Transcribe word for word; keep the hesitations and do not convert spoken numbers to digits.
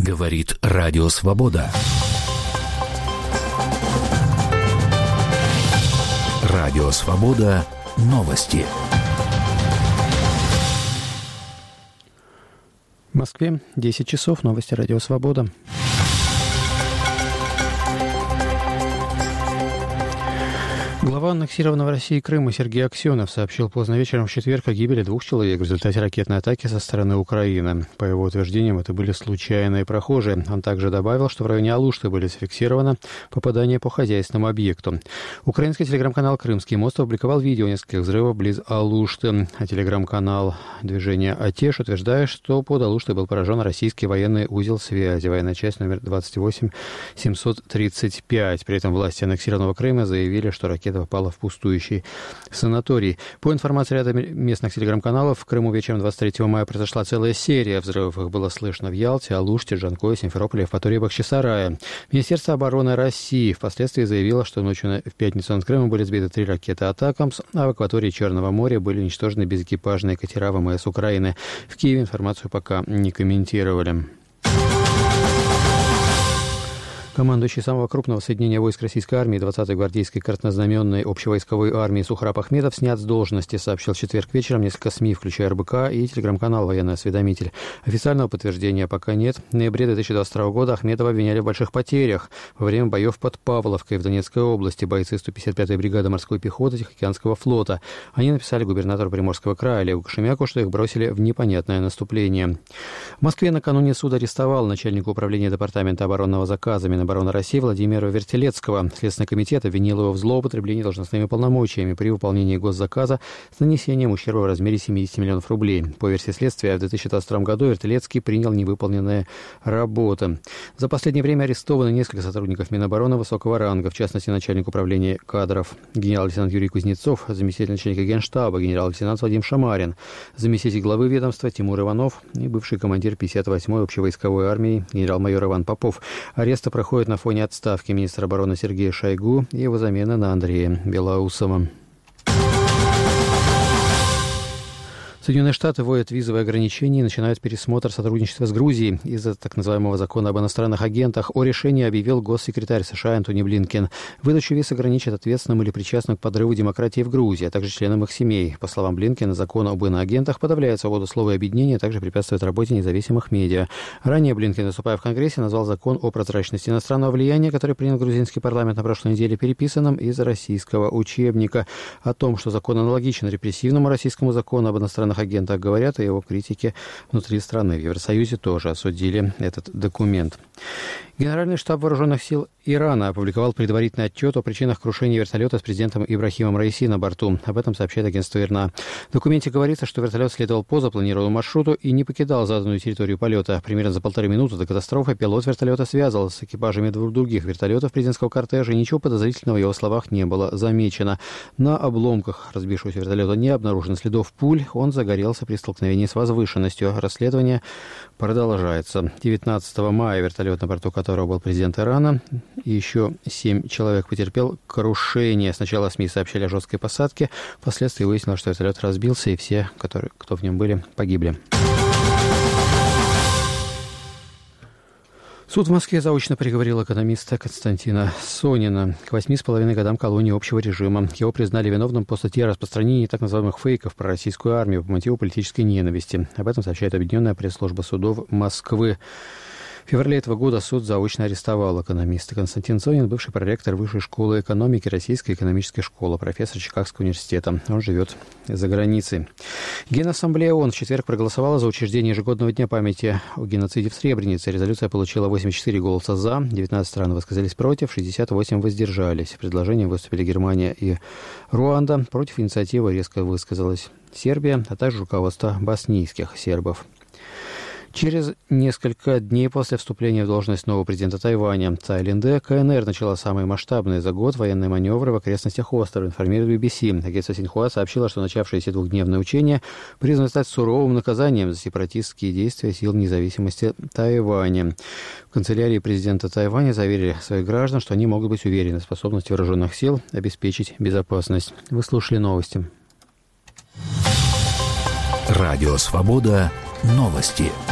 Говорит Радио Свобода. Радио Свобода. Новости. В Москве десять часов. Новости Радио Свобода. Глава аннексированного Россией Крыма Сергей Аксенов сообщил поздно вечером в четверг о гибели двух человек в результате ракетной атаки со стороны Украины. По его утверждениям, это были случайные прохожие. Он также добавил, что в районе Алушты были зафиксировано попадание по хозяйственному объекту. Украинский телеграм-канал «Крымский мост» опубликовал видео нескольких взрывов близ Алушты. А телеграм-канал движения «Атеш» утверждает, что под Алуштой был поражен российский военный узел связи, военная часть номер двадцать восемь семьсот тридцать пять. При этом власти аннексированного Крыма заявили, что ракета попала в пустующий санаторий. По информации ряда местных телеграм-каналов, в Крыму вечером двадцать третьего мая произошла целая серия взрывов. Их было слышно в Ялте, Алуште, Джанкое, Симферополе, Евпатории, Бахчисарае. Министерство обороны России впоследствии заявило, что ночью в пятницу над Крымом были сбиты три ракеты «Атакамс», а в акватории Черного моря были уничтожены безэкипажные катера ВМС Украины. В Киеве информацию пока не комментировали. Командующий самого крупного соединения войск российской армии двадцатой гвардейской краснознаменной общевойсковой армии Сухраб Ахметов снят с должности, сообщил в четверг вечером несколько СМИ, включая эр бэ ка и телеграм-канал «Военный осведомитель». Официального подтверждения пока нет. В ноябре две тысячи двадцать второго года Ахметова обвиняли в больших потерях во время боев под Павловкой в Донецкой области бойцы сто пятьдесят пятой бригады морской пехоты Тихоокеанского флота. Они написали губернатору Приморского края Олегу Кошемяку, что их бросили в непонятное наступление. В Москве накануне суд арестовал начальника управления департамента оборонного заказа Минобороны России Владимира Вертилецкого. Следственный комитет обвинил его в злоупотреблении должностными полномочиями при выполнении госзаказа с нанесением ущерба в размере семьдесят миллионов рублей. По версии следствия, в две тысячи двадцать втором году Вертилецкий принял невыполненные работы. За последнее время арестованы несколько сотрудников Минобороны высокого ранга, в частности, начальник управления кадров генерал-лейтенант Юрий Кузнецов, заместитель начальника Генштаба генерал-лейтенант Вадим Шамарин, заместитель главы ведомства Тимур Иванов и бывший командир пятьдесят восьмой общевойсковой армии генерал-майор Иван Попов. Аресты проходят на фоне отставки министра обороны Сергея Шойгу и его замены на Андрея Белоусова. Соединенные Штаты вводят визовые ограничения и начинают пересмотр сотрудничества с Грузией из-за так называемого закона об иностранных агентах. О решении объявил госсекретарь США Антони Блинкен. Выдачу виз ограничат ответственным или причастным к подрыву демократии в Грузии, а также членам их семей. По словам Блинкена, закон об иноагентах подавляет свободу слова и объединения, а также препятствует работе независимых медиа. Ранее Блинкен, выступая в Конгрессе, назвал закон о прозрачности иностранного влияния, который принял грузинский парламент на прошлой неделе, переписанным из российского учебника. О том, что закон аналогичен репрессивному российскому закону об иностранных агентах, говорят, и его критики внутри страны. В Евросоюзе тоже осудили этот документ. Генеральный штаб вооруженных сил Ирана опубликовал предварительный отчет о причинах крушения вертолета с президентом Ибрахимом Раиси на борту. Об этом сообщает агентство ИРНА. В документе говорится, что вертолет следовал по запланированному маршруту и не покидал заданную территорию полета. Примерно за полторы минуты до катастрофы пилот вертолета связывался с экипажами двух других вертолетов президентского кортежа, и ничего подозрительного в его словах не было замечено. На обломках разбившегося вертолета не обнаружено следов пуль. Он загорелся при столкновении с возвышенностью. Расследование продолжается. девятнадцатого мая вертолет, на борту которого был президент Ирана, и еще семь человек потерпел крушение. Сначала СМИ сообщали о жесткой посадке, впоследствии выяснилось, что вертолет разбился, и все, которые, кто в нем были, погибли. Суд в Москве заочно приговорил экономиста Константина Сонина к восьми с половиной годам колонии общего режима. Его признали виновным по статье о распространении так называемых фейков про российскую армию по мотиву политической ненависти. Об этом сообщает Объединенная пресс-служба судов Москвы. В феврале этого года суд заочно арестовал экономиста. Константин Сонин, бывший проректор Высшей школы экономики Российской экономической школы, профессор Чикагского университета. Он живет за границей. Генассамблея ООН в четверг проголосовала за учреждение ежегодного дня памяти о геноциде в Сребренице. Резолюция получила восемьдесят четыре голоса «за», девятнадцать стран высказались против, шестьдесят восемь воздержались. Предложением выступили Германия и Руанда. Против инициативы резко высказалась Сербия, а также руководство боснийских сербов. Через несколько дней после вступления в должность нового президента Тайваня Цай Линде КНР начала самые масштабные за год военные маневры в окрестностях острова, информирует би би си. Агентство Синьхуа сообщило, что начавшиеся двухдневные учения призваны стать суровым наказанием за сепаратистские действия сил независимости Тайваня. В канцелярии президента Тайваня заверили своих граждан, что они могут быть уверены в способности вооруженных сил обеспечить безопасность. Вы слушали новости. Радио Свобода. Новости.